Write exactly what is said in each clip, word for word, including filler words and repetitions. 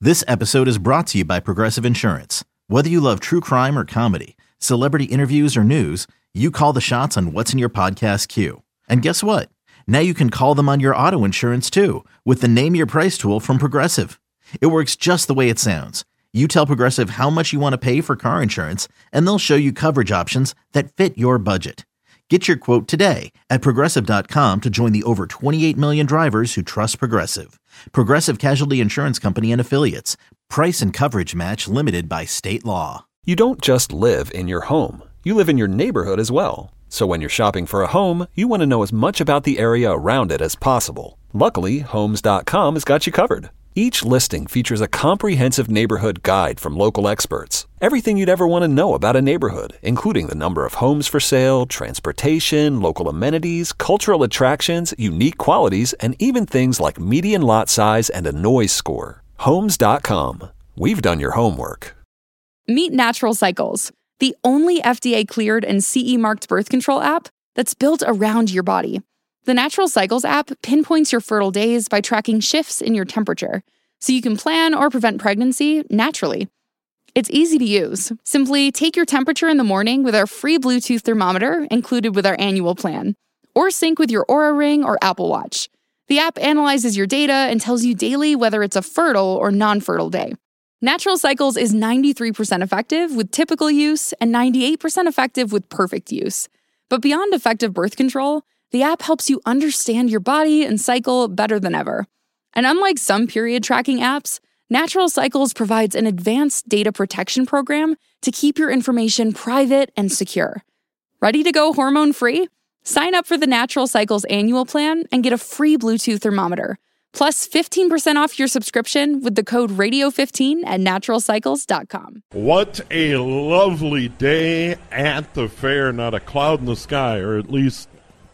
This episode is brought to you by Progressive Insurance. Whether you love true crime or comedy, celebrity interviews or news, you call the shots on what's in your podcast queue. And guess what? Now you can call them on your auto insurance too with the Name Your Price tool from Progressive. It works just the way it sounds. You tell Progressive how much you want to pay for car insurance, and they'll show you coverage options that fit your budget. Get your quote today at Progressive dot com to join the over twenty-eight million drivers who trust Progressive. Progressive Casualty Insurance Company and Affiliates. Price and coverage match limited by state law. You don't just live in your home. You live in your neighborhood as well. So when you're shopping for a home, you want to know as much about the area around it as possible. Luckily, Homes dot com has got you covered. Each listing features a comprehensive neighborhood guide from local experts. Everything you'd ever want to know about a neighborhood, including the number of homes for sale, transportation, local amenities, cultural attractions, unique qualities, and even things like median lot size and a noise score. Homes dot com. We've done your homework. Meet Natural Cycles, the only F D A-cleared and C E-marked birth control app that's built around your body. The Natural Cycles app pinpoints your fertile days by tracking shifts in your temperature, so you can plan or prevent pregnancy naturally. It's easy to use. Simply take your temperature in the morning with our free Bluetooth thermometer included with our annual plan, or sync with your Oura Ring or Apple Watch. The app analyzes your data and tells you daily whether it's a fertile or non-fertile day. Natural Cycles is ninety-three percent effective with typical use and ninety-eight percent effective with perfect use. But beyond effective birth control, the app helps you understand your body and cycle better than ever. And unlike some period tracking apps, Natural Cycles provides an advanced data protection program to keep your information private and secure. Ready to go hormone-free? Sign up for the Natural Cycles annual plan and get a free Bluetooth thermometer, plus fifteen percent off your subscription with the code radio fifteen at natural cycles dot com. What a lovely day at the fair. Not a cloud in the sky, or at least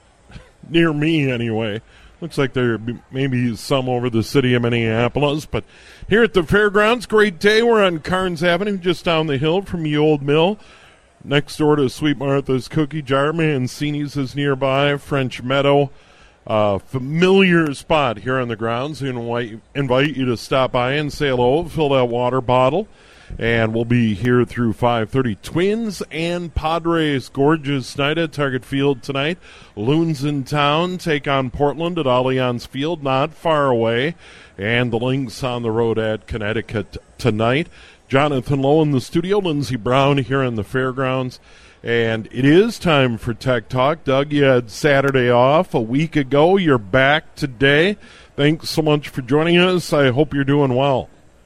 near me anyway. Looks like there may be some over the city of Minneapolis, but here at the fairgrounds, great day. We're on Carnes Avenue, just down the hill from the old mill, next door to Sweet Martha's Cookie Jar. Mancini's is nearby, French Meadow, uh, familiar spot here on the grounds. We invite, invite you to stop by and say hello, fill that water bottle, and we'll be here through five thirty. Twins and Padres, gorgeous night at Target Field tonight. Loons in town take on Portland at Allianz Field, not far away. And the Lynx on the road at Connecticut tonight. Jonathan Lowe in the studio, Lindsey Brown here in the fairgrounds. And it is time for Tech Talk. Doug, you had Saturday off a week ago. You're back today. Thanks so much for joining us. I hope you're doing well.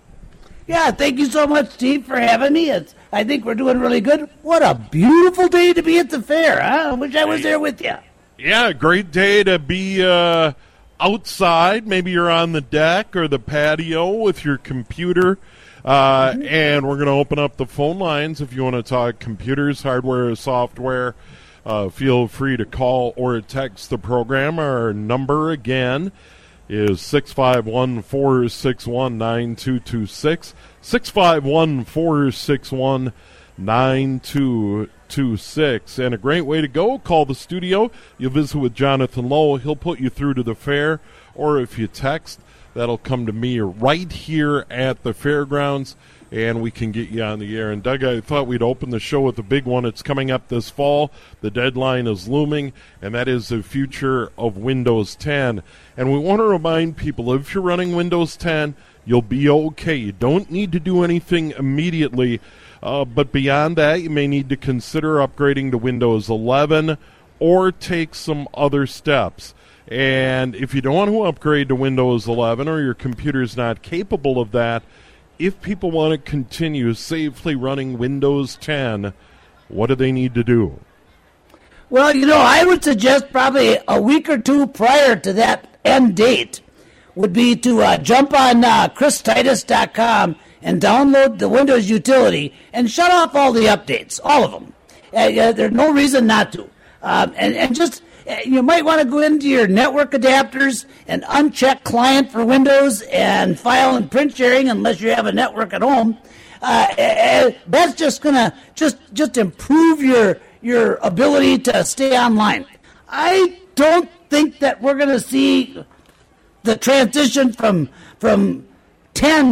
Yeah, thank you so much, Steve, for having me. It's, I think we're doing really good. What a beautiful day to be at the fair, huh? I wish I was there with you. Yeah, great day to be uh, outside. Maybe you're on the deck or the patio with your computer. Uh, mm-hmm. And we're going to open up the phone lines if you want to talk computers, hardware, software. Uh, feel free to call or text the program. Our number again is six five one, four six one, nine two two six, six five one, four six one, nine two two six. And a great way to go, call the studio. You'll visit with Jonathan Lowe. He'll put you through to the fair, or if you text, that'll come to me right here at the fairgrounds, and we can get you on the air. And, Doug, I thought we'd open the show with a big one. It's coming up this fall. The deadline is looming, and that is the future of Windows ten. And we want to remind people, if you're running Windows ten, you'll be okay. You don't need to do anything immediately, uh, but beyond that, you may need to consider upgrading to Windows eleven or take some other steps. And if you don't want to upgrade to Windows eleven or your computer's not capable of that, if people want to continue safely running Windows ten, what do they need to do? Well, you know, I would suggest probably a week or two prior to that end date would be to uh, jump on uh, chris titus dot com and download the Windows utility and shut off all the updates, all of them. Uh, uh, there's no reason not to. Um, and, and just, uh, you might want to go into your network adapters and uncheck client for Windows and file and print sharing unless you have a network at home. Uh, uh, that's just going to just just improve your your ability to stay online. I don't think that we're going to see the transition from from ten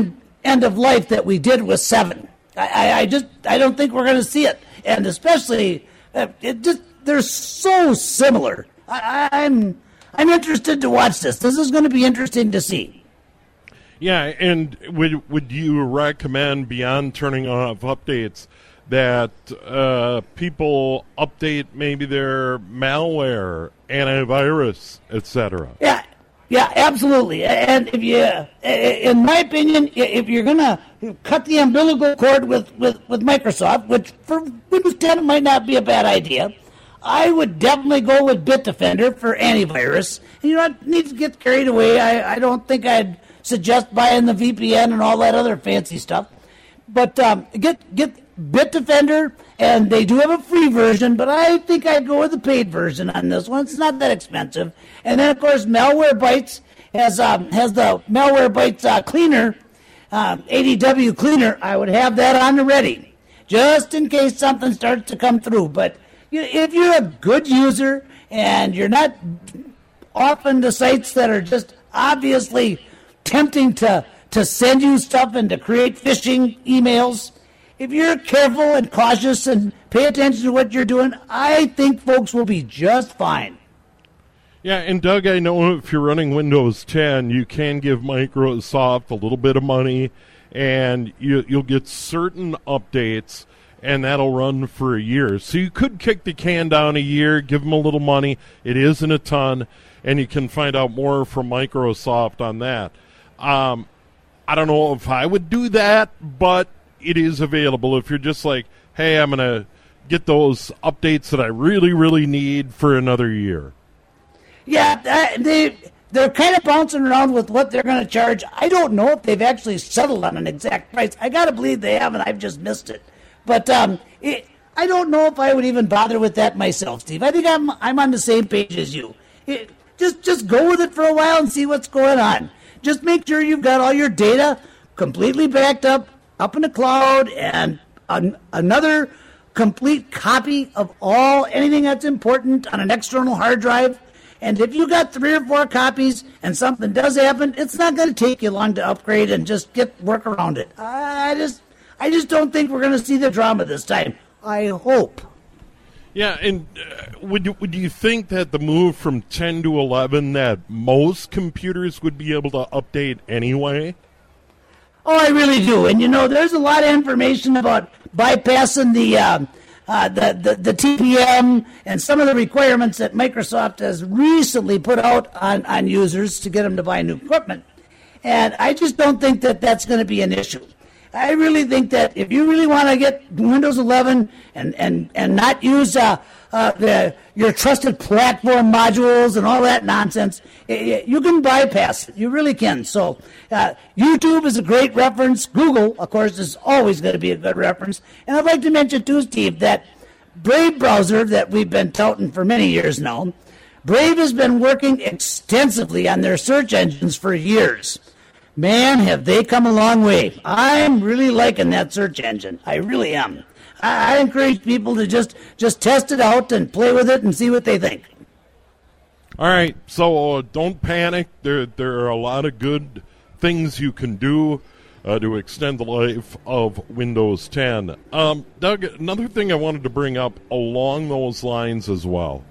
end of life that we did with seven. I, I, I just I don't think we're going to see it, and especially uh, it just they're so similar. I, I'm I'm interested to watch this. This is going to be interesting to see. Yeah, and would would you recommend, beyond turning off updates, that uh, people update maybe their malware, antivirus, et cetera? Yeah, yeah, absolutely. And if you, in my opinion, if you're gonna cut the umbilical cord with, with, with Microsoft, which for Windows ten it might not be a bad idea, I would definitely go with Bitdefender for antivirus. You don't need to get carried away. I, I don't think I'd suggest buying the V P N and all that other fancy stuff. But um, get get Bitdefender, and they do have a free version, but I think I'd go with the paid version on this one. It's not that expensive. And then, of course, Malwarebytes has um, has the Malwarebytes uh, cleaner, um, A D W cleaner. I would have that on the ready, just in case something starts to come through. But you know, if you're a good user and you're not often to sites that are just obviously tempting to, to send you stuff and to create phishing emails, if you're careful and cautious and pay attention to what you're doing, I think folks will be just fine. Yeah, and Doug, I know if you're running Windows ten, you can give Microsoft a little bit of money, and you, you'll get certain updates, and that'll run for a year. So you could kick the can down a year, give them a little money. It isn't a ton, and you can find out more from Microsoft on that. Um, I don't know if I would do that, but it is available if you're just like, hey, I'm going to get those updates that I really, really need for another year. Yeah, they, they're kind of bouncing around with what they're going to charge. I don't know if they've actually settled on an exact price. I got to believe they haven't. I've just missed it. But um, it, I don't know if I would even bother with that myself, Steve. I think I'm I'm on the same page as you. It, just just go with it for a while and see what's going on. Just make sure you've got all your data completely backed up, up in the cloud, and an, another complete copy of all anything that's important on an external hard drive. And if you got three or four copies and something does happen, it's not going to take you long to upgrade and just get work around it. I just, I just don't think we're going to see the drama this time. I hope. Yeah, and uh, would you, would you think that the move from ten to eleven that most computers would be able to update anyway? Oh, I really do. And, you know, there's a lot of information about bypassing the, um, uh, the, the, the T P M and some of the requirements that Microsoft has recently put out on, on users to get them to buy new equipment. And I just don't think that that's going to be an issue. I really think that if you really want to get Windows eleven and, and, and not use uh, uh, the, your trusted platform modules and all that nonsense, you can bypass it. You really can. So uh, YouTube is a great reference. Google, of course, is always going to be a good reference. And I'd like to mention, too, Steve, that Brave browser that we've been touting for many years now, Brave has been working extensively on their search engines for years. Man, have they come a long way. I'm really liking that search engine. I really am. I, I encourage people to just, just test it out and play with it and see what they think. All right, so uh, don't panic. There, there are a lot of good things you can do uh, to extend the life of Windows ten. Um, Doug, another thing I wanted to bring up along those lines as well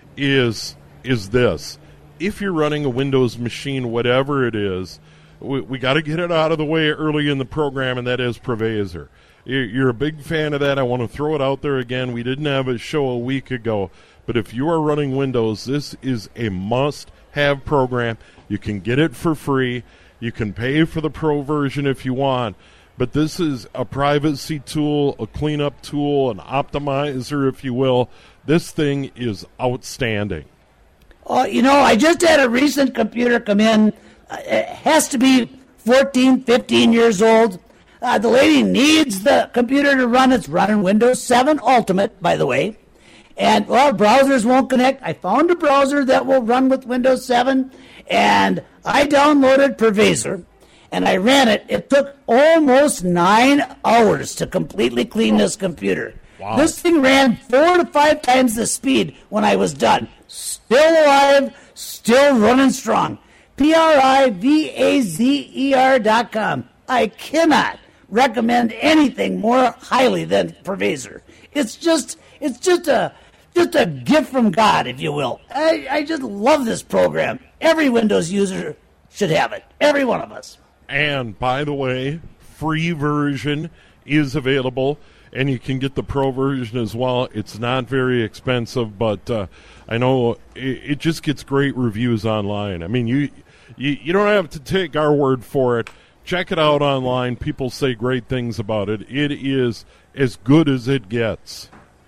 is is this. If you're running a Windows machine, whatever it is, we, we got to get it out of the way early in the program, and that is Privazer. You're a big fan of that. I want to throw it out there again. We didn't have a show a week ago, but if you are running Windows, this is a must-have program. You can get it for free. You can pay for the pro version if you want, but this is a privacy tool, a cleanup tool, an optimizer, if you will. This thing is outstanding. Oh, you know, I just had a recent computer come in. Uh, it has to be fourteen, fifteen years old. Uh, the lady needs the computer to run. It's running Windows seven Ultimate, by the way. And, well, browsers won't connect. I found a browser that will run with Windows seven, and I downloaded Privazer, and I ran it. It took almost nine hours to completely clean this computer. Wow. This thing ran four to five times the speed when I was done. Still alive, still running strong. P R I V A Z E R dot com. I cannot recommend anything more highly than Pervasor. It's just, it's just a, just a gift from God, if you will. I, I just love this program. Every Windows user should have it. Every one of us. And by the way, free version is available, and you can get the pro version as well. It's not very expensive, but uh, I know it, it just gets great reviews online. I mean, you, you you don't have to take our word for it. Check it out online. People say great things about it. It is as good as it gets.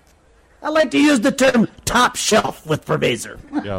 I like to use the term top shelf with Pervasor. Yep.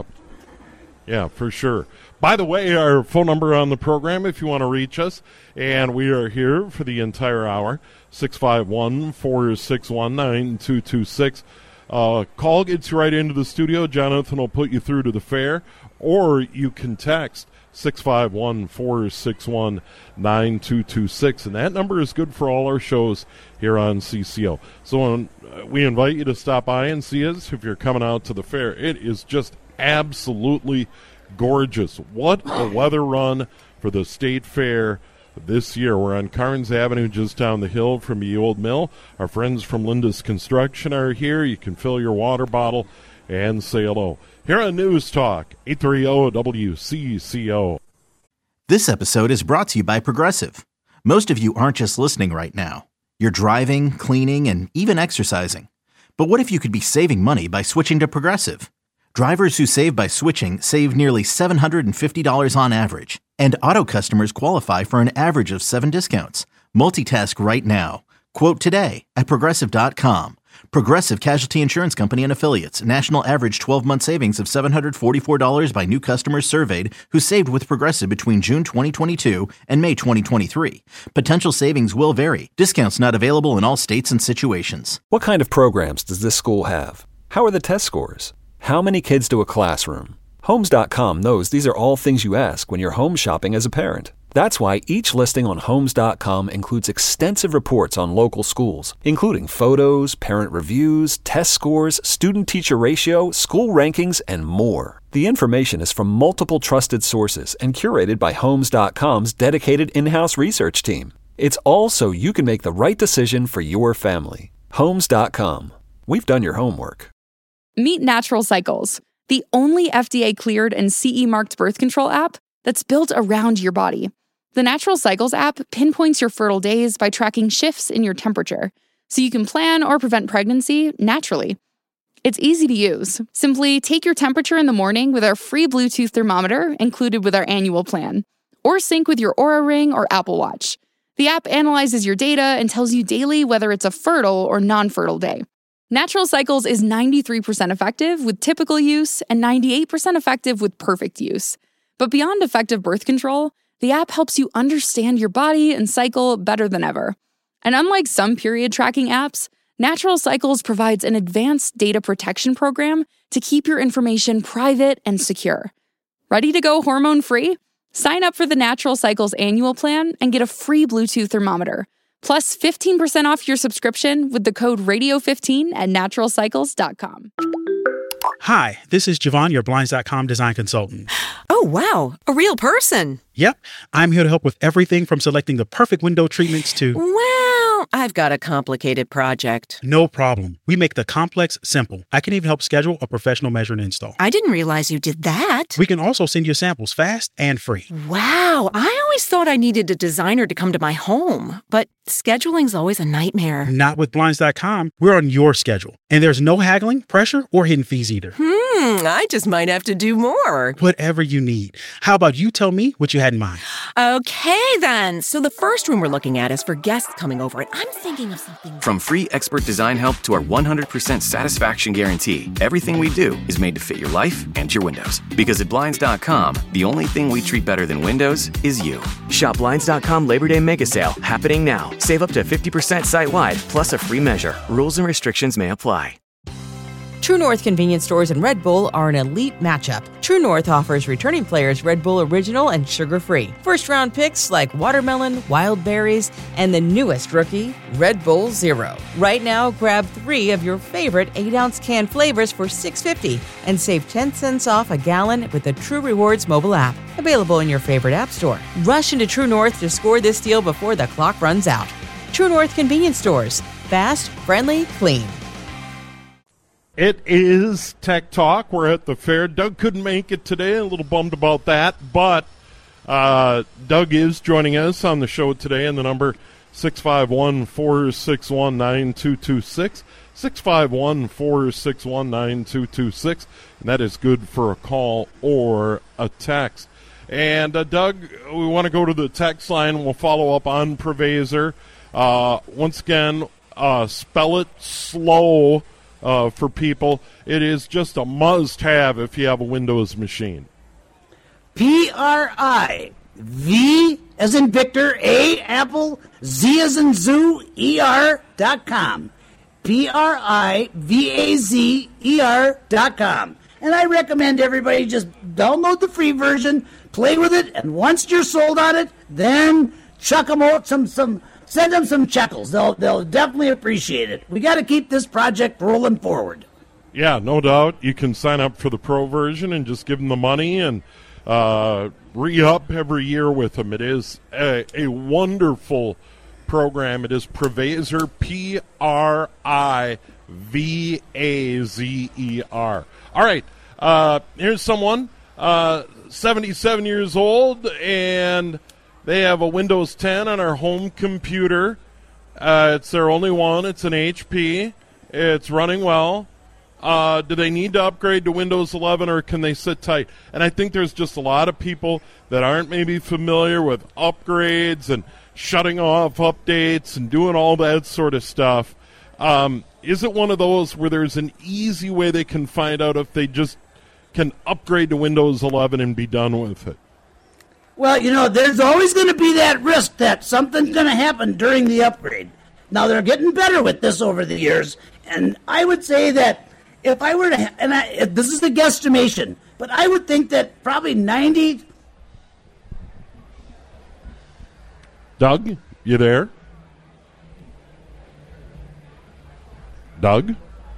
Yeah, for sure. By the way, our phone number on the program if you want to reach us, and we are here for the entire hour, six five one, four six one, nine two two six. Uh, call gets you right into the studio. Jonathan will put you through to the fair, or you can text six five one, four six one, nine two two six, and that number is good for all our shows here on C C O. So um, we invite you to stop by and see us if you're coming out to the fair. It is just absolutely gorgeous. What a weather run for the State Fair this year. We're on Carnes Avenue just down the hill from the old mill. Our friends from Linda's Construction are here. You can fill your water bottle and say hello. Here on News Talk, eight thirty W C C O. This episode is brought to you by Progressive. Most of you aren't just listening right now. You're driving, cleaning, and even exercising. But what if you could be saving money by switching to Progressive? Drivers who save by switching save nearly seven hundred fifty dollars on average, and auto customers qualify for an average of seven discounts. Multitask right now. Quote today at Progressive dot com. Progressive Casualty Insurance Company and Affiliates. National average twelve-month savings of seven hundred forty-four dollars by new customers surveyed who saved with Progressive between June twenty twenty-two and May twenty twenty-three. Potential savings will vary. Discounts not available in all states and situations. What kind of programs does this school have? How are the test scores? How many kids do a classroom? Homes dot com knows these are all things you ask when you're home shopping as a parent. That's why each listing on Homes dot com includes extensive reports on local schools, including photos, parent reviews, test scores, student-teacher ratio, school rankings, and more. The information is from multiple trusted sources and curated by Homes dot com's dedicated in-house research team. It's all so you can make the right decision for your family. Homes dot com. We've done your homework. Meet Natural Cycles, the only F D A-cleared and C E-marked birth control app that's built around your body. The Natural Cycles app pinpoints your fertile days by tracking shifts in your temperature, so you can plan or prevent pregnancy naturally. It's easy to use. Simply take your temperature in the morning with our free Bluetooth thermometer included with our annual plan, or sync with your Oura Ring or Apple Watch. The app analyzes your data and tells you daily whether it's a fertile or non-fertile day. Natural Cycles is ninety-three percent effective with typical use and ninety-eight percent effective with perfect use. But beyond effective birth control, the app helps you understand your body and cycle better than ever. And unlike some period tracking apps, Natural Cycles provides an advanced data protection program to keep your information private and secure. Ready to go hormone-free? Sign up for the Natural Cycles annual plan and get a free Bluetooth thermometer. Plus fifteen percent off your subscription with the code radio fifteen at natural cycles dot com. Hi, this is Javon, your Blinds dot com design consultant. Oh, wow. A real person. Yep. I'm here to help with everything from selecting the perfect window treatments to... Well, I've got a complicated project. No problem. We make the complex simple. I can even help schedule a professional measure and install. I didn't realize you did that. We can also send you samples fast and free. Wow. I always thought I needed a designer to come to my home, but scheduling's always a nightmare. Not with Blinds dot com. We're on your schedule. And there's no haggling, pressure, or hidden fees either. Hmm, I just might have to do more. Whatever you need. How about you tell me what you had in mind? Okay, then. So the first room we're looking at is for guests coming over, and I'm thinking of something... From free expert design help to our one hundred percent satisfaction guarantee, everything we do is made to fit your life and your windows. Because at Blinds dot com, the only thing we treat better than windows is you. Shop Blinds dot com Labor Day Mega Sale, happening now. Save up to fifty percent site-wide, plus a free measure. Rules and restrictions may apply. True North convenience stores and Red Bull are an elite matchup. True North offers returning players Red Bull Original and sugar-free. First-round picks like watermelon, wild berries, and the newest rookie, Red Bull Zero. Right now, grab three of your favorite eight-ounce can flavors for six dollars and fifty cents and save ten cents off a gallon with the True Rewards mobile app. Available in your favorite app store. Rush into True North to score this deal before the clock runs out. True North convenience stores. Fast, friendly, clean. It is Tech Talk. We're at the fair. Doug couldn't make it today. A little bummed about that. But uh, Doug is joining us on the show today. And the number six five one, four six one, nine two two six. six five one, four six one, nine two two six. And that is good for a call or a text. And, uh, Doug, we want to go to the text line, and we'll follow up on Prevazer. Uh, once again, uh, spell it slow. Uh, for people, it is just a must-have if you have a Windows machine. P R I V as in Victor, A, Apple, Z as in Zoo, E R dot com. P R I V A Z E R dot com. And I recommend everybody just download the free version, play with it, and once you're sold on it, then chuck them out some some... Send them some shekels. They'll they'll definitely appreciate it. We got to keep this project rolling forward. Yeah, no doubt. You can sign up for the pro version and just give them the money and uh, re-up every year with them. It is a, a wonderful program. It is Prevazer, P R I V A Z E R. All right, uh, here's someone, uh, seventy-seven years old, and they have a Windows ten on our home computer. Uh, it's their only one. It's an H P. It's running well. Uh, do they need to upgrade to Windows eleven, or can they sit tight? And I think there's just a lot of people that aren't maybe familiar with upgrades and shutting off updates and doing all that sort of stuff. Um, is it one of those where there's an easy way they can find out if they just can upgrade to Windows eleven and be done with it? Well, you know, there's always going to be that risk that something's going to happen during the upgrade. Now, they're getting better with this over the years, and I would say that if I were to, and I, this is a guesstimation, but I would think that probably ninety... Doug, you there? Doug?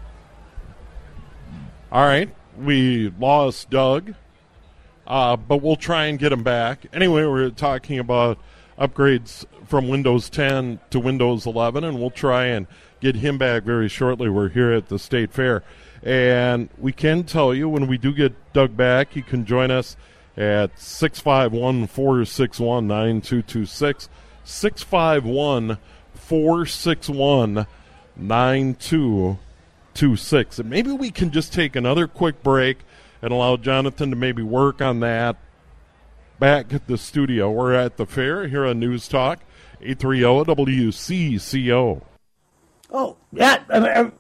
All right, we lost Doug. Uh, but we'll try and get them back. Anyway, we're talking about upgrades from Windows ten to Windows eleven, and we'll try and get him back very shortly. We're here at the State Fair. And we can tell you when we do get Doug back, you can join us at six five one, four six one, nine two two six, six five one, four six one, nine two two six. And maybe we can just take another quick break and allow Jonathan to maybe work on that back at the studio. We're at the fair here on News Talk, eight thirty W C C O. Oh, yeah. Uh,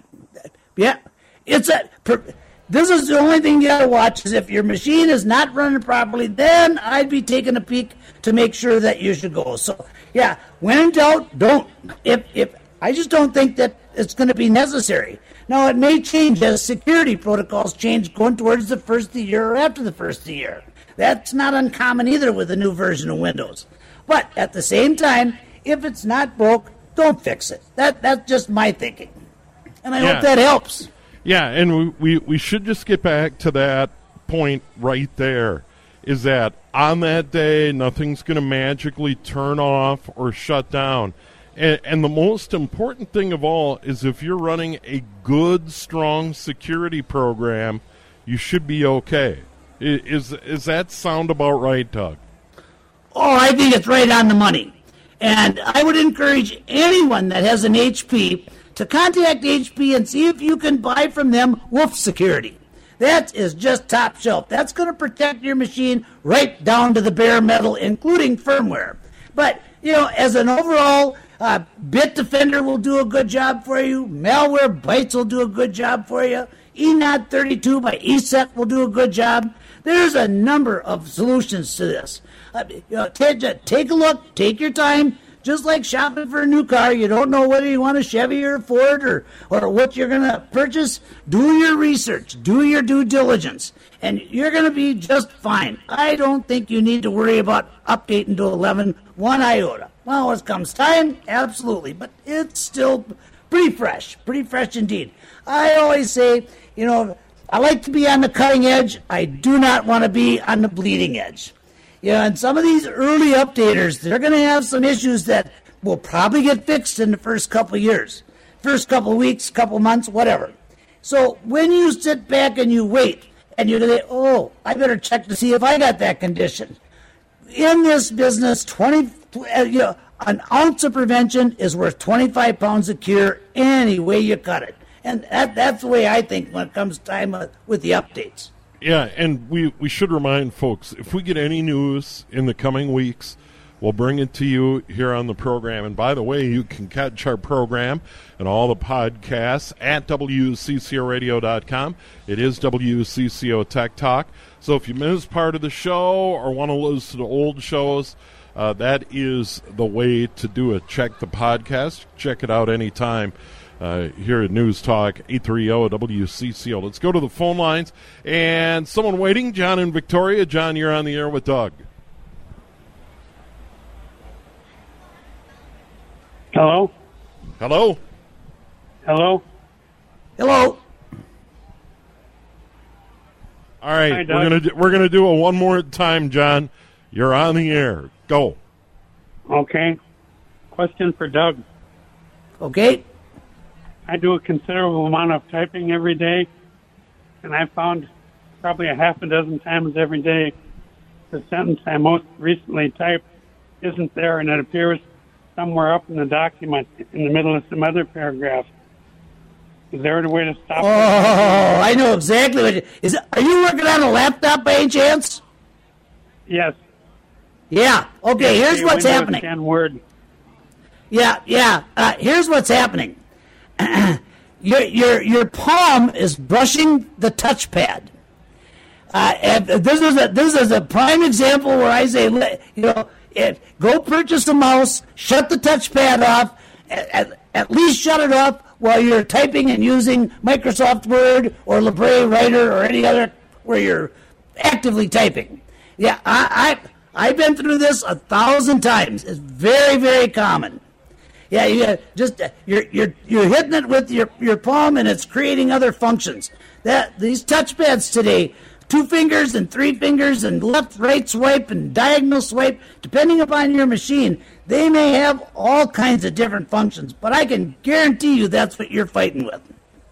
yeah. It's a, this is the only thing you got to watch is if your machine is not running properly, then I'd be taking a peek to make sure that you should go. So, yeah, when in doubt, don't. If, if I just don't think that it's going to be necessary. Now, it may change as security protocols change going towards the first of the year or after the first of the year. That's not uncommon either with a new version of Windows. But at the same time, if it's not broke, don't fix it. That That's just my thinking. And I yeah. hope that helps. Yeah, and we, we, we should just get back to that point right there, is that on that day, nothing's going to magically turn off or shut down. And, and the most important thing of all is if you're running a good, strong security program, you should be okay. Is is that sound about right, Doug? Oh, I think it's right on the money. And I would encourage anyone that has an H P to contact H P and see if you can buy from them Wolf Security. That is just top shelf. That's going to protect your machine right down to the bare metal, including firmware. But, you know, as an overall... Uh, Bitdefender will do a good job for you. Malwarebytes will do a good job for you. E N O D thirty-two by E S E T will do a good job. There's a number of solutions to this. Uh, you know, take, take a look, take your time, just like shopping for a new car. You don't know whether you want a Chevy or a Ford or, or what you're going to purchase. Do your research. Do your due diligence. And you're going to be just fine. I don't think you need to worry about updating to eleven one iota. Well, when it comes time, absolutely. But it's still pretty fresh. Pretty fresh indeed. I always say, you know, I like to be on the cutting edge. I do not want to be on the bleeding edge. Yeah, and some of these early updaters, they're going to have some issues that will probably get fixed in the first couple of years, first couple of weeks, couple of months, whatever. So when you sit back and you wait, and you say, oh, I better check to see if I got that condition. In this business, twenty, you know, an ounce of prevention is worth twenty-five pounds of cure any way you cut it. And that, that's the way I think when it comes time uh, with the updates. Yeah, and we, we should remind folks, if we get any news in the coming weeks, we'll bring it to you here on the program. And by the way, you can catch our program and all the podcasts at W C C O radio dot com. It is W C C O Tech Talk. So if you missed part of the show or want to listen to old shows, uh, that is the way to do it. Check the podcast. Check it out anytime. Uh, here at News Talk eight thirty W C C O. Let's go to the phone lines. And someone waiting, John in Victoria. John, you're on the air with Doug. Hello? Hello? Hello? Hello? All right, Hi, we're Doug. gonna do, we're gonna do it one more time, John. You're on the air. Go. Okay. Question for Doug. Okay. I do a considerable amount of typing every day, and I found probably a half a dozen times every day the sentence I most recently typed isn't there, and it appears somewhere up in the document in the middle of some other paragraph. Is there a way to stop Oh, it? I know exactly what it is. Are you working on a laptop by any chance? Yes. Yeah. Okay, here's what's Windows happening. ten Word. Yeah, yeah. Uh, here's what's happening. your your your palm is brushing the touchpad. Uh, and this is a this is a prime example where I say, you know, if, go purchase a mouse, shut the touchpad off, at, at least shut it off while you're typing and using Microsoft Word or Libre Writer or any other where you're actively typing. Yeah, I, I I've been through this a thousand times. It's very very common. Yeah, you just you're you're you're hitting it with your, your palm, and it's creating other functions. That these touchpads today, two fingers and three fingers and left right swipe and diagonal swipe, depending upon your machine, they may have all kinds of different functions. But I can guarantee you that's what you're fighting with.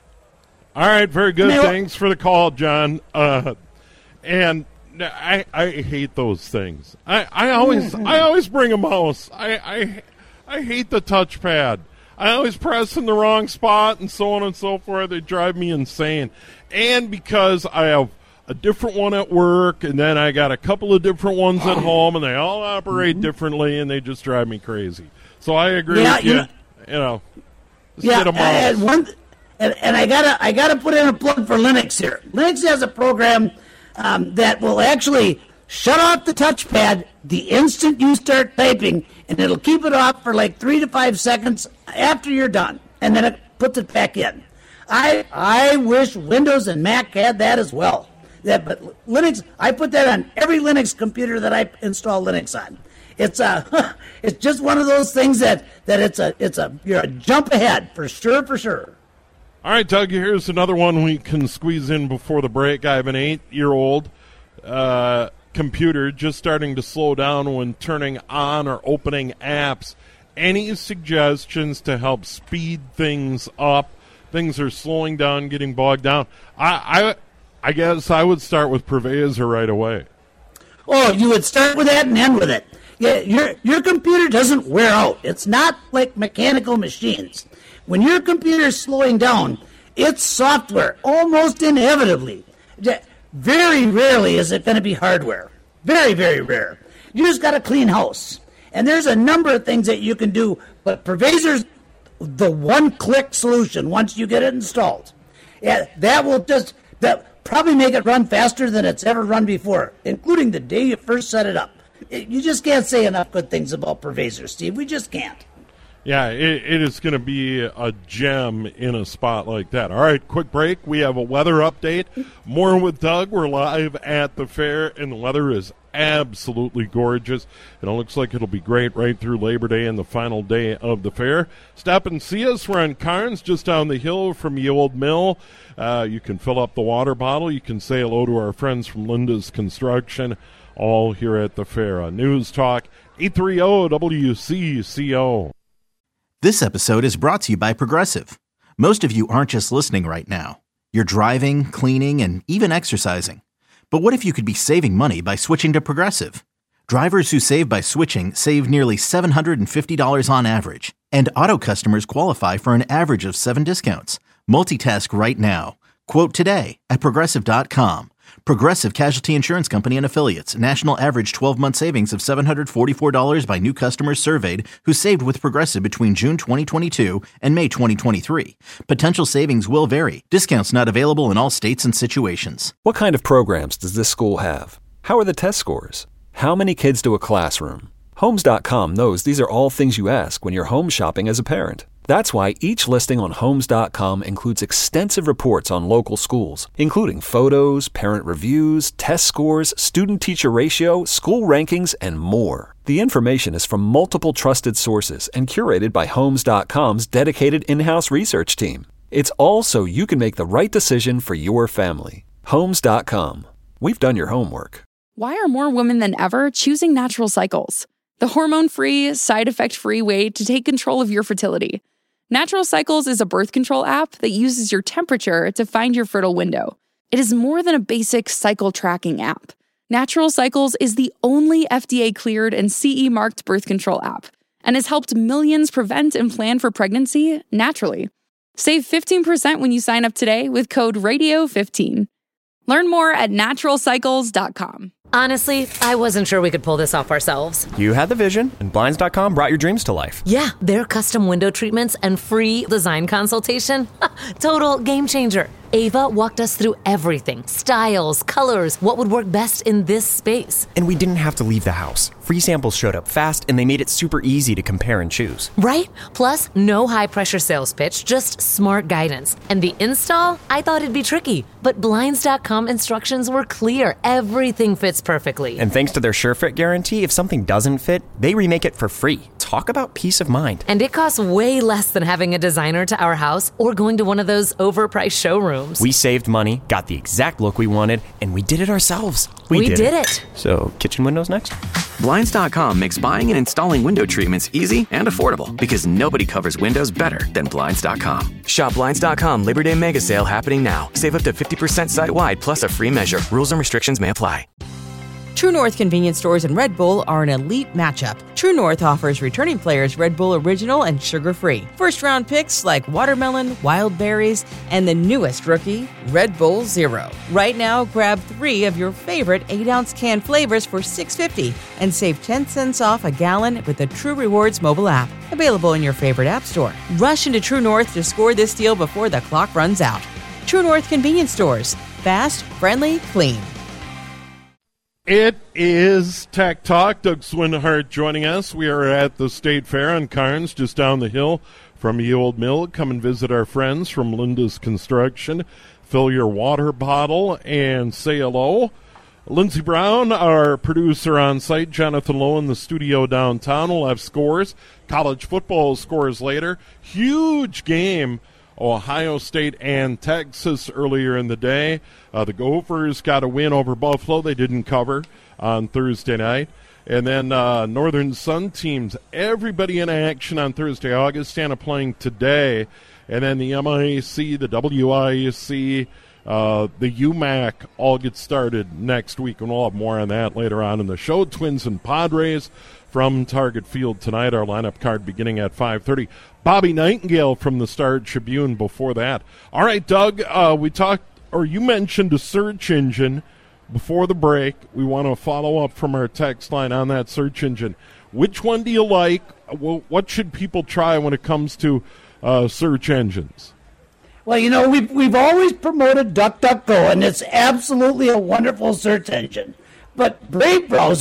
All right, very good. Now, Thanks for the call, John. Uh, and I I hate those things. I, I always I always bring a mouse. I. I I hate the touchpad. I always press in the wrong spot and so on and so forth. They drive me insane. And because I have a different one at work, and then I got a couple of different ones at home, and they all operate differently, and they just drive me crazy. So I agree Yeah, with you. you- You know, just Yeah, get a mouse. and one, and, and I gotta I gotta put in a plug for Linux here. Linux has a program um, that will actually shut off the touchpad the instant you start typing, and it'll keep it off for like three to five seconds after you're done, and then it puts it back in. I I wish Windows and Mac had that as well. That, but Linux, I put that on every Linux computer that I install Linux on. It's a, it's just one of those things that, that it's a, it's a, you're a jump ahead for sure, for sure. All right, Doug, here's another one we can squeeze in before the break. I have an eight-year-old uh, computer just starting to slow down when turning on or opening apps. Any suggestions to help speed things up? Things are slowing down, getting bogged down. I, I, I guess I would start with Preveza right away. Oh, you would start with that and end with it. Yeah, your your computer doesn't wear out. It's not like mechanical machines. When your computer is slowing down, it's software, almost inevitably. Very rarely is it going to be hardware. Very, very rare. You just got a clean house. And there's a number of things that you can do, but Prevezer's the one-click solution once you get it installed. Yeah, that will just that probably make it run faster than it's ever run before, including the day you first set it up. you just can't say enough good things about Purvaser, Steve. We just can't. Yeah, it, it is going to be a gem in a spot like that. All right, quick break. We have a weather update. More with Doug. We're live at the fair, and the weather is absolutely gorgeous. And it looks like it'll be great right through Labor Day and the final day of the fair. Stop and see us. We're on Carnes, just down the hill from the old mill. Uh, you can fill up the water bottle. You can say hello to our friends from Linda's Construction, all here at the fair on News Talk eight thirty W C C O. This episode is brought to you by Progressive. Most of you aren't just listening right now. You're driving, cleaning, and even exercising. But what if you could be saving money by switching to Progressive? Drivers who save by switching save nearly seven hundred fifty dollars on average. And auto customers qualify for an average of seven discounts. Multitask right now. Quote today at Progressive dot com. Progressive Casualty Insurance Company and Affiliates. National average twelve-month savings of seven hundred forty-four dollars by new customers surveyed who saved with Progressive between June twenty twenty-two and May twenty twenty-three. Potential savings will vary. Discounts not available in all states and situations. What kind of programs does this school have? How are the test scores? How many kids do a classroom? Homes dot com knows these are all things you ask when you're home shopping as a parent. That's why each listing on Homes dot com includes extensive reports on local schools, including photos, parent reviews, test scores, student-teacher ratio, school rankings, and more. The information is from multiple trusted sources and curated by Homes dot com's dedicated in-house research team. It's all so you can make the right decision for your family. Homes dot com. We've done your homework. Why are more women than ever choosing Natural Cycles? The hormone-free, side-effect-free way to take control of your fertility. Natural Cycles is a birth control app that uses your temperature to find your fertile window. It is more than a basic cycle tracking app. Natural Cycles is the only F D A-cleared and C E-marked birth control app and has helped millions prevent and plan for pregnancy naturally. Save fifteen percent when you sign up today with code radio fifteen. Learn more at natural cycles dot com. Honestly, I wasn't sure we could pull this off ourselves. You had the vision, and Blinds dot com brought your dreams to life. Yeah, their custom window treatments and free design consultation. Total game changer. Ava walked us through everything. Styles, colors, what would work best in this space. And we didn't have to leave the house. Free samples showed up fast, and they made it super easy to compare and choose. Right? Plus, no high-pressure sales pitch, just smart guidance. And the install? I thought it'd be tricky. But Blinds dot com instructions were clear. Everything fits perfectly. And thanks to their SureFit guarantee, if something doesn't fit, they remake it for free. Talk about peace of mind. And it costs way less than having a designer to our house or going to one of those overpriced showrooms. We saved money, got the exact look we wanted, and we did it ourselves. We, we did, did it. it. So, kitchen windows next? Blinds dot com makes buying and installing window treatments easy and affordable because nobody covers windows better than Blinds dot com. Shop Blinds dot com Labor Day Mega Sale happening now. Save up to fifty percent site-wide plus a free measure. Rules and restrictions may apply. True North convenience stores and Red Bull are an elite matchup. True North offers returning players Red Bull Original and sugar-free. First-round picks like watermelon, wild berries, and the newest rookie, Red Bull Zero. Right now, grab three of your favorite eight-ounce can flavors for six dollars and fifty cents and save ten cents off a gallon with the True Rewards mobile app. Available in your favorite app store. Rush into True North to score this deal before the clock runs out. True North convenience stores. Fast, friendly, clean. It is Tech Talk. Doug Swinhart joining us. We are at the State Fair on Carnes, just down the hill from the old mill. Come and visit our friends from Linda's Construction. Fill your water bottle and say hello. Lindsey Brown, our producer on site, Jonathan Lowe in the studio downtown. We'll have scores. College football scores later. Huge game. Ohio State and Texas earlier in the day. Uh, the Gophers got a win over Buffalo. They didn't cover on Thursday night. And then uh, Northern Sun teams, everybody in action on Thursday. Augustana playing today. And then the M I A C, the W I A C, uh, the U M A C all get started next week. And we'll have more on that later on in the show. Twins and Padres from Target Field tonight. Our lineup card beginning at five thirty. Bobby Nightingale from the Star Tribune before that. All right, Doug, uh, we talked, or you mentioned a search engine before the break. We want to follow up from our text line on that search engine. Which one do you like? What should people try when it comes to uh, search engines? Well, you know, we've, we've always promoted DuckDuckGo, and it's absolutely a wonderful search engine. But Brave Browser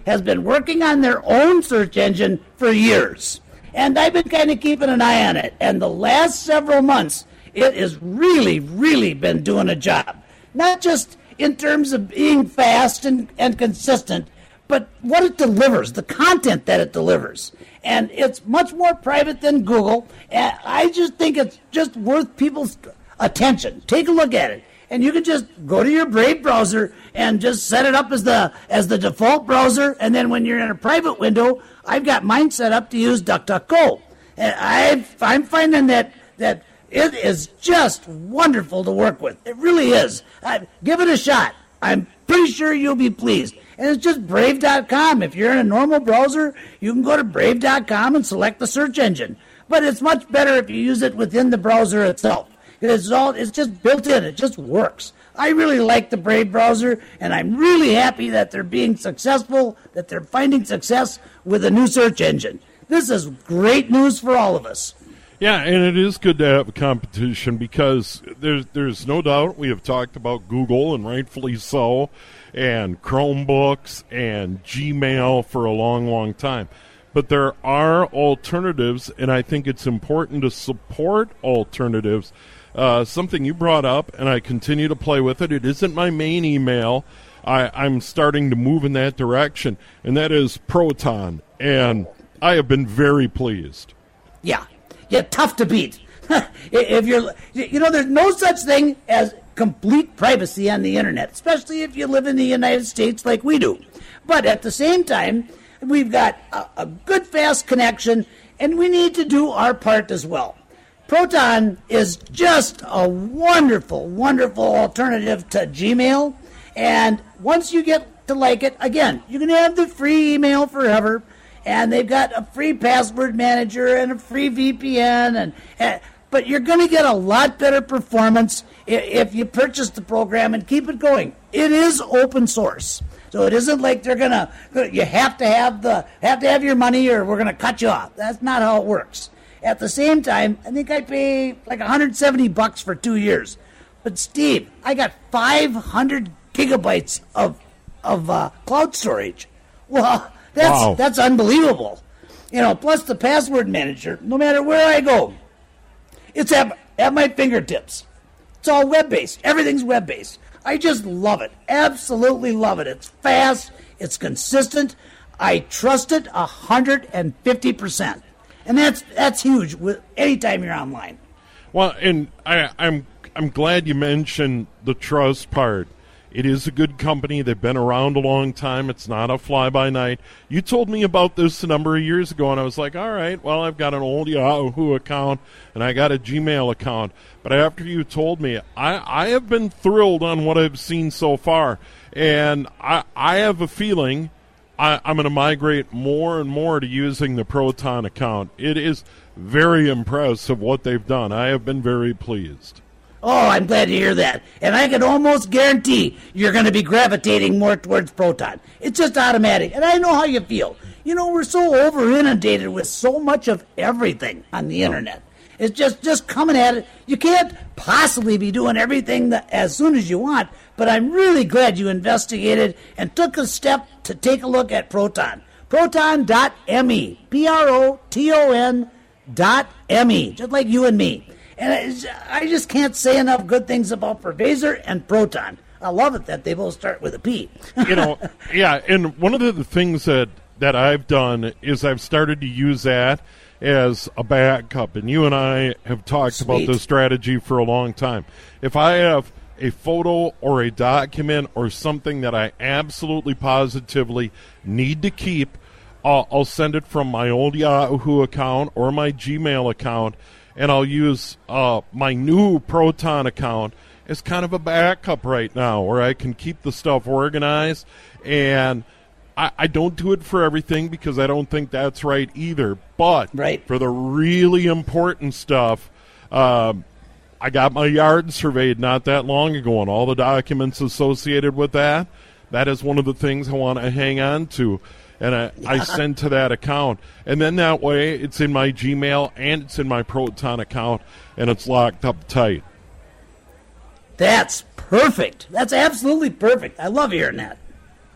has been working on their own search engine for years. And I've been kind of keeping an eye on it. And the last several months, it has really, really been doing a job. Not just in terms of being fast and, and consistent, but what it delivers, the content that it delivers. And it's much more private than Google. And I just think it's just worth people's attention. Take a look at it. And you can just go to your Brave browser and just set it up as the as the default browser. And then when you're in a private window, I've got mine set up to use DuckDuckGo. And I've, I'm finding that that it is just wonderful to work with. It really is. I, give it a shot. I'm pretty sure you'll be pleased. And it's just Brave dot com. If you're in a normal browser, you can go to Brave dot com and select the search engine. But it's much better if you use it within the browser itself. It's all, it's just built in. It just works. I really like the Brave browser, and I'm really happy that they're being successful, that they're finding success with a new search engine. This is great news for all of us. Yeah, and it is good to have a competition because there's there's no doubt we have talked about Google, and rightfully so, and Chromebooks and Gmail for a long, long time. But there are alternatives, and I think it's important to support alternatives. Uh, something you brought up, and I continue to play with it. It isn't my main email. I, I'm starting to move in that direction, and that is Proton, and I have been very pleased. Yeah, yeah, tough to beat. If you're, you know, there's no such thing as complete privacy on the internet, especially if you live in the United States like we do. But at the same time, we've got a, a good, fast connection, and we need to do our part as well. Proton is just a wonderful, wonderful alternative to Gmail. And once you get to like it, again, you can have the free email forever. And they've got a free password manager and a free V P N. And, and but you're going to get a lot better performance if, if you purchase the program and keep it going. It is open source. So it isn't like they're going to, you have to have the have to have your money or we're going to cut you off. That's not how it works. At the same time, I think I pay like one hundred seventy bucks for two years. But Steve, I got five hundred gigabytes of of uh, cloud storage. Well, that's wow. that's unbelievable. You know, plus the password manager. No matter where I go, it's at at my fingertips. It's all web based. Everything's web based. I just love it. Absolutely love it. It's fast. It's consistent. I trust it a hundred and fifty percent. And that's that's huge with anytime you're online. Well, and I, I'm I'm glad you mentioned the trust part. It is a good company. They've been around a long time. It's not a fly-by-night. You told me about this a number of years ago, and I was like, all right, well, I've got an old Yahoo account, and I got a Gmail account. But after you told me, I, I have been thrilled on what I've seen so far. And I, I have a feeling I, I'm going to migrate more and more to using the Proton account. It is very impressive what they've done. I have been very pleased. Oh, I'm glad to hear that. And I can almost guarantee you're going to be gravitating more towards Proton. It's just automatic. And I know how you feel. You know, we're so over-inundated with so much of everything on the internet. It's just, just coming at it. You can't possibly be doing everything that, as soon as you want, but I'm really glad you investigated and took a step to take a look at Proton. Proton dot M E. P R O T O N dot M E. Just like you and me. And I just can't say enough good things about Pervasor and Proton. I love it that they both start with a P. You know, yeah, and one of the things that, that I've done is I've started to use that as a backup. And you and I have talked Sweet. about this strategy for a long time. If I have a photo or a document or something that I absolutely positively need to keep, I'll, I'll send it from my old Yahoo account or my Gmail account, and I'll use uh, my new Proton account as kind of a backup right now where I can keep the stuff organized. And I, I don't do it for everything because I don't think that's right either. But right. for the really important stuff, uh, I got my yard surveyed not that long ago, and all the documents associated with that, that is one of the things I want to hang on to. And I, I send to that account. And then that way it's in my Gmail and it's in my Proton account, and it's locked up tight. That's perfect. That's absolutely perfect. I love hearing that.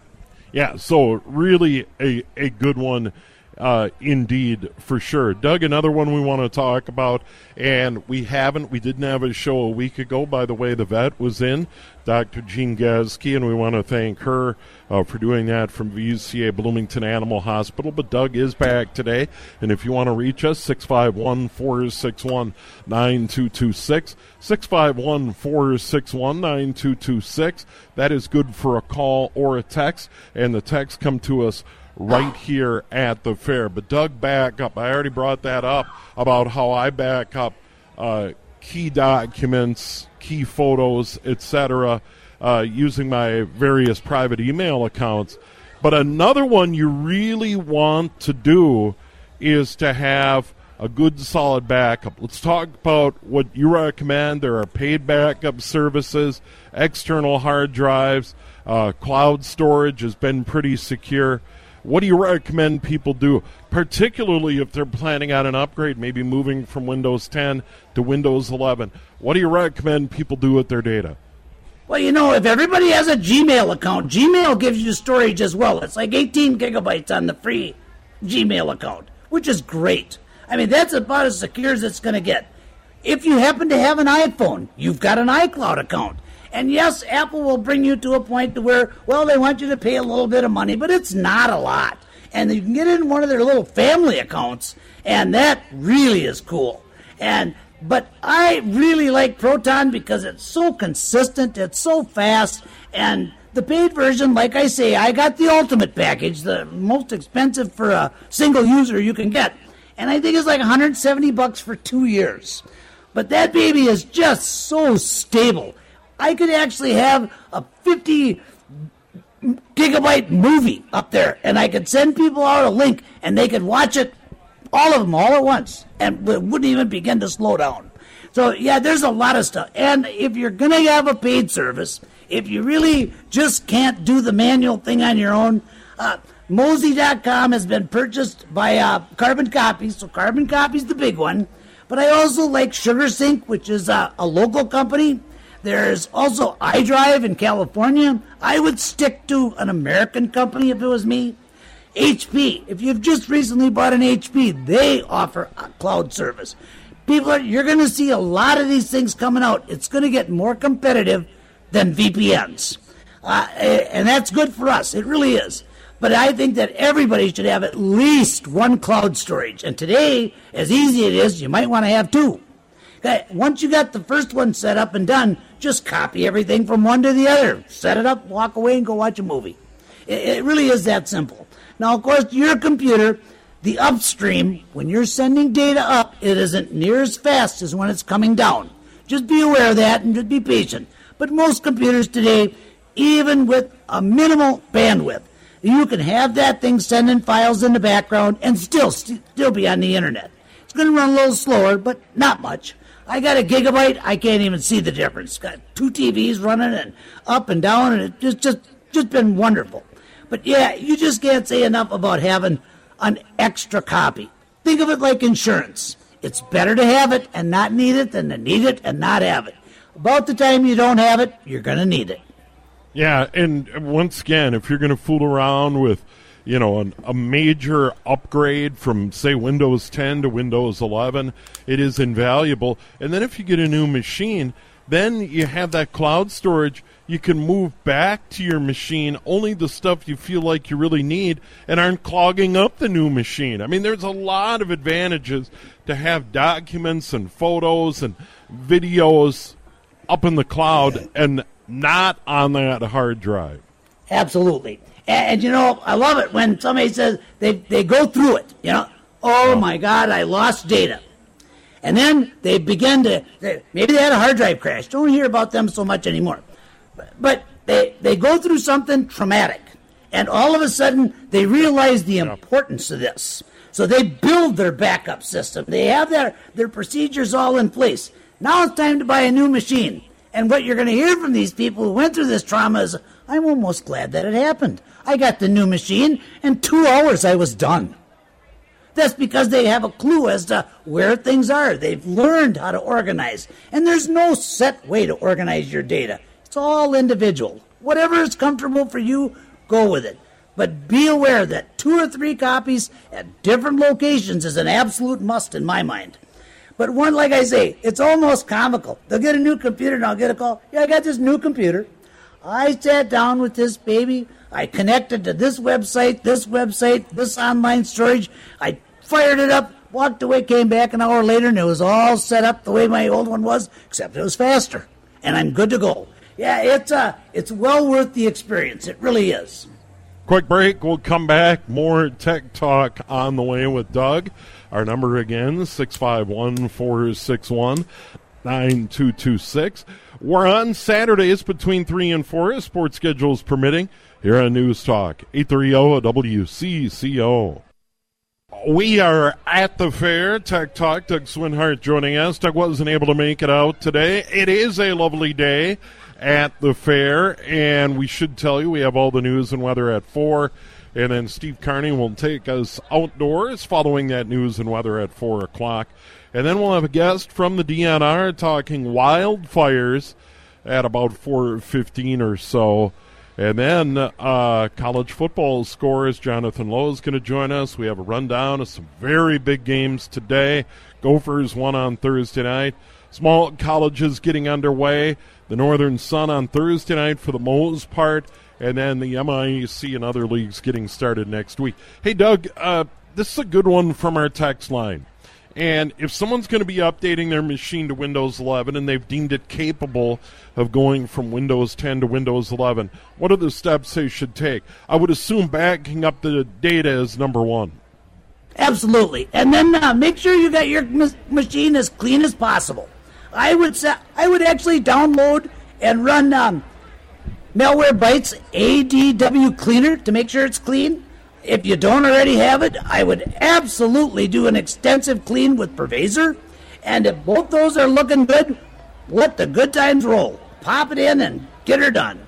Yeah, so really a, a good one uh, indeed, for sure. Doug, another one we want to talk about, and we haven't, we didn't have a show a week ago. By the way, the vet was in, Doctor Jean Gasky, and we want to thank her uh, for doing that from V C A Bloomington Animal Hospital. But Doug is back today, and if you want to reach us, six five one, four six one, nine two two six, six five one, four six one, nine two two six. That is good for a call or a text, and the texts come to us right here at the fair. But Doug, back up. I already brought that up about how I back up uh, key documents, key photos, et cetera, uh, using my various private email accounts. But another one you really want to do is to have a good, solid backup. Let's talk about what you recommend. There are paid backup services, external hard drives, uh, cloud storage has been pretty secure. What do you recommend people do, particularly if they're planning on an upgrade, maybe moving from Windows ten to Windows eleven? What do you recommend people do with their data? Well, you know, if everybody has a Gmail account, Gmail gives you storage as well. It's like eighteen gigabytes on the free Gmail account, which is great. I mean, that's about as secure as it's going to get. If you happen to have an iPhone, you've got an iCloud account. And yes, Apple will bring you to a point to where, well, they want you to pay a little bit of money, but it's not a lot. And you can get in one of their little family accounts, and that really is cool. And but I really like Proton because it's so consistent, it's so fast, and the paid version, like I say, I got the ultimate package, the most expensive for a single user you can get. And I think it's like one hundred seventy bucks for two years. But that baby is just so stable. I could actually have a fifty gigabyte movie up there, and I could send people out a link, and they could watch it, all of them, all at once, and it wouldn't even begin to slow down. So, yeah, there's a lot of stuff. And if you're going to have a paid service, if you really just can't do the manual thing on your own, uh, Mozy dot com has been purchased by uh, Carbon Copies, so Carbon Copies the big one. But I also like SugarSync, which is uh, a local company. There's also iDrive in California. I would stick to an American company if it was me. H P, if you've just recently bought an H P, they offer a cloud service. People, are, you're going to see a lot of these things coming out. It's going to get more competitive than V P Ns. Uh, and that's good for us. It really is. But I think that everybody should have at least one cloud storage. And today, as easy it is, you might want to have two. Okay, once you got the first one set up and done, just copy everything from one to the other. Set it up, walk away, and go watch a movie. It, it really is that simple. Now, of course, your computer, the upstream, when you're sending data up, it isn't near as fast as when it's coming down. Just be aware of that and just be patient. But most computers today, even with a minimal bandwidth, you can have that thing sending files in the background and still still be on the internet. It's going to run a little slower, but not much. I got a gigabyte. I can't even see the difference. Got two T Vs running and up and down, and it's just just just been wonderful. But yeah, you just can't say enough about having an extra copy. Think of it like insurance. It's better to have it and not need it than to need it and not have it. About the time you don't have it, you're going to need it. Yeah, and once again, if you're going to fool around with, you know, an, a major upgrade from, say, Windows ten to Windows eleven, it is invaluable. And then if you get a new machine, then you have that cloud storage. You can move back to your machine only the stuff you feel like you really need and aren't clogging up the new machine. I mean, there's a lot of advantages to have documents and photos and videos up in the cloud and not on that hard drive. Absolutely. And, and, you know, I love it when somebody says they, they go through it, you know. Oh, my God, I lost data. And then they begin to, they, maybe they had a hard drive crash. Don't hear about them so much anymore. But, but they, they go through something traumatic. And all of a sudden, they realize the importance of this. So they build their backup system. They have their, their procedures all in place. Now it's time to buy a new machine. And what you're going to hear from these people who went through this trauma is, I'm almost glad that it happened. I got the new machine, and two hours I was done. That's because they have a clue as to where things are. They've learned how to organize. And there's no set way to organize your data. It's all individual. Whatever is comfortable for you, go with it. But be aware that two or three copies at different locations is an absolute must in my mind. But one, like I say, it's almost comical. They'll get a new computer and I'll get a call. Yeah, I got this new computer. I sat down with this baby. I connected to this website, this website, this online storage. I fired it up, walked away, came back an hour later, and it was all set up the way my old one was, except it was faster. And I'm good to go. Yeah, it's uh, it's well worth the experience. It really is. Quick break. We'll come back. More Tech Talk on the way with Doug. Our number again, six five one, four six one, nine two two six. We're on Saturdays between three and four, sports schedules permitting, here on News Talk, eight thirty W C C O. We are at the fair. Tech Talk, Doug Swinhart joining us. Doug wasn't able to make it out today. It is a lovely day at the fair, and we should tell you we have all the news and weather at four, and then Steve Carney will take us outdoors following that news and weather at four o'clock. And then we'll have a guest from the D N R talking wildfires at about four fifteen or so. And then uh, college football scores. Jonathan Lowe is going to join us. We have a rundown of some very big games today. Gophers won on Thursday night. Small colleges getting underway. The Northern Sun on Thursday night for the most part. And then the M I A C and other leagues getting started next week. Hey, Doug, uh, this is a good one from our text line. And if someone's going to be updating their machine to Windows eleven and they've deemed it capable of going from Windows ten to Windows eleven, what are the steps they should take? I would assume backing up the data is number one. Absolutely. And then uh, make sure you got your m- machine as clean as possible. I would sa- I would actually download and run um, Malwarebytes A D W Cleaner to make sure it's clean. If you don't already have it, I would absolutely do an extensive clean with Pervasor. And if both those are looking good, let the good times roll. Pop it in and get her done.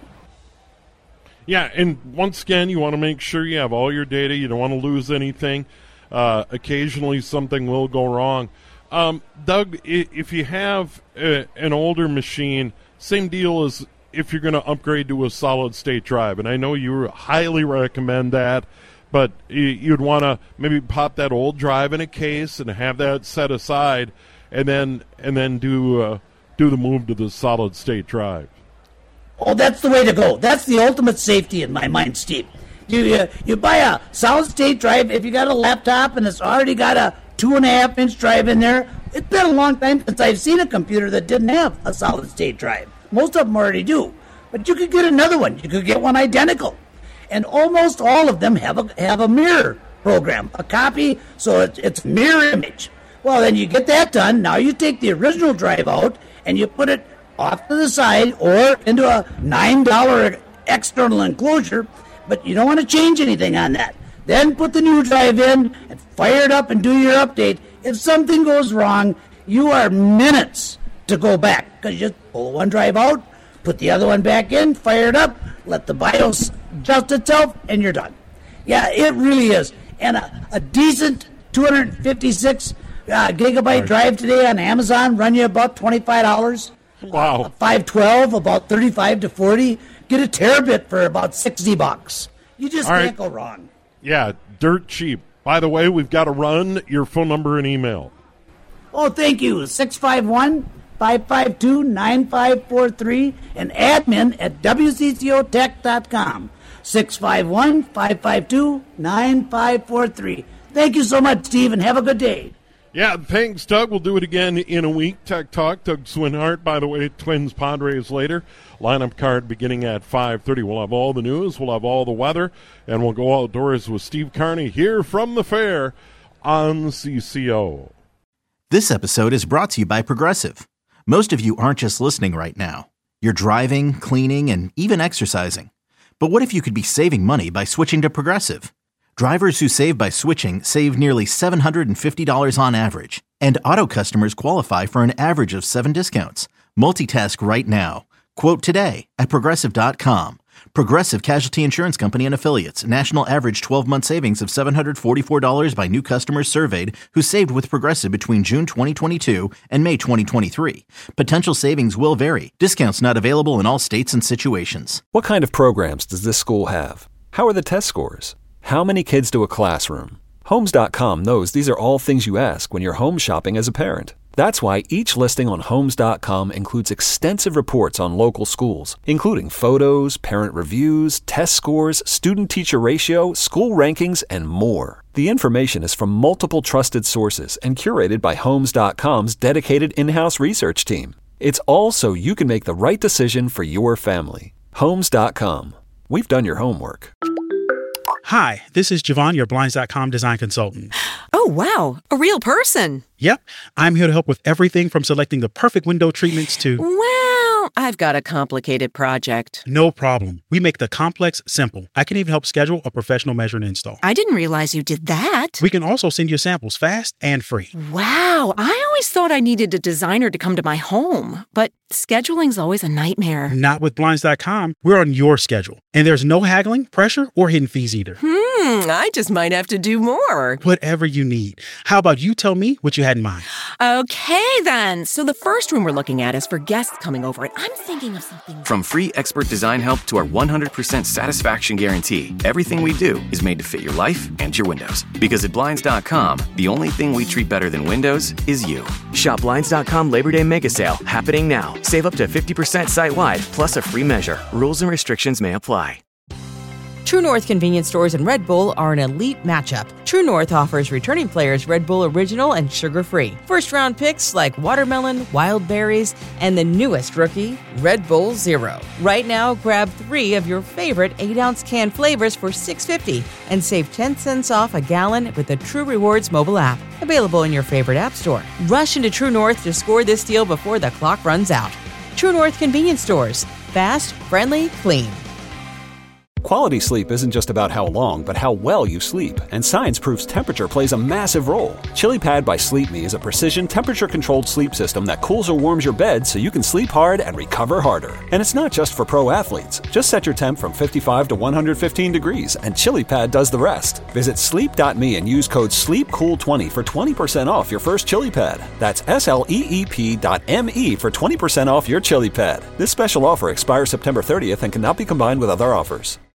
Yeah, and once again, you want to make sure you have all your data. You don't want to lose anything. Uh, occasionally, something will go wrong. Um, Doug, if you have a, an older machine, same deal as if you're going to upgrade to a solid-state drive. And I know you highly recommend that. But you'd want to maybe pop that old drive in a case and have that set aside, and then and then do uh, do the move to the solid state drive. Oh, that's the way to go. That's the ultimate safety in my mind, Steve. You uh, you buy a solid state drive if you got a laptop and it's already got a two and a half inch drive in there. It's been a long time since I've seen a computer that didn't have a solid state drive. Most of them already do, but you could get another one. You could get one identical. And almost all of them have a have a mirror program, a copy, so it's, it's mirror image. Well, then you get that done. Now you take the original drive out and you put it off to the side or into a nine dollar external enclosure, but you don't want to change anything on that. Then put the new drive in and fire it up and do your update. If something goes wrong, you are minutes to go back because you just pull one drive out, put the other one back in, fire it up, let the BIOS adjust itself, and you're done. Yeah, it really is. And a, a decent two fifty-six uh, gigabyte right. drive today on Amazon run you about twenty-five dollars. Wow. Uh, five twelve, about thirty-five to forty. Get a terabit for about sixty bucks. You just All can't right. go wrong. Yeah, dirt cheap. By the way, we've got to run your phone number and email. Oh, thank you. six five one, five five two, nine five four three and admin at W C C O tech dot com. six five one, five five two, nine five four three. Thank you so much, Steve, and have a good day. Yeah, thanks, Doug. We'll do it again in a week. Tech Talk, Doug Swinhart. By the way, Twins Padres later. Lineup card beginning at five thirty. We'll have all the news, we'll have all the weather, and we'll go outdoors with Steve Carney here from the fair on C C O. This episode is brought to you by Progressive. Most of you aren't just listening right now. You're driving, cleaning, and even exercising. But what if you could be saving money by switching to Progressive? Drivers who save by switching save nearly seven hundred fifty dollars on average. And auto customers qualify for an average of seven discounts. Multitask right now. Quote today at Progressive dot com. Progressive Casualty Insurance Company and Affiliates. National average twelve-month savings of seven hundred forty-four dollars by new customers surveyed who saved with Progressive between June twenty twenty-two and May twenty twenty-three. Potential savings will vary. Discounts not available in all states and situations. What kind of programs does this school have? How are the test scores? How many kids do a classroom? Homes dot com knows these are all things you ask when you're home shopping as a parent. That's why each listing on Homes dot com includes extensive reports on local schools, including photos, parent reviews, test scores, student-teacher ratio, school rankings, and more. The information is from multiple trusted sources and curated by Homes dot com's dedicated in-house research team. It's all so you can make the right decision for your family. Homes dot com. We've done your homework. Hi, this is Javon, your Blinds dot com design consultant. Oh, wow. A real person. Yep. I'm here to help with everything from selecting the perfect window treatments to... Well, I've got a complicated project. No problem. We make the complex simple. I can even help schedule a professional measure and install. I didn't realize you did that. We can also send you samples fast and free. Wow. I always thought I needed a designer to come to my home, but scheduling's always a nightmare. Not with Blinds dot com. We're on your schedule. And there's no haggling, pressure, or hidden fees either. Hmm, I just might have to do more. Whatever you need. How about you tell me what you had in mind? Okay, then. So the first room we're looking at is for guests coming over, and I'm thinking of something... From free expert design help to our one hundred percent satisfaction guarantee, everything we do is made to fit your life and your windows. Because at Blinds dot com, the only thing we treat better than windows is you. Shop Blinds dot com Labor Day Mega Sale, happening now. Save up to fifty percent site-wide, plus a free measure. Rules and restrictions may apply. True North convenience stores and Red Bull are an elite matchup. True North offers returning players Red Bull Original and sugar-free. First-round picks like watermelon, wild berries, and the newest rookie, Red Bull Zero. Right now, grab three of your favorite eight-ounce can flavors for six dollars and fifty cents and save ten cents off a gallon with the True Rewards mobile app. Available in your favorite app store. Rush into True North to score this deal before the clock runs out. True North convenience stores. Fast, friendly, clean. Quality sleep isn't just about how long, but how well you sleep. And science proves temperature plays a massive role. ChiliPad by Sleep Me is a precision temperature-controlled sleep system that cools or warms your bed so you can sleep hard and recover harder. And it's not just for pro athletes. Just set your temp from fifty-five to one hundred fifteen degrees, and ChiliPad does the rest. Visit sleep dot me and use code sleep cool twenty for twenty percent off your first ChiliPad. That's S L E E P dot M E for twenty percent off your ChiliPad. This special offer expires September thirtieth and cannot be combined with other offers.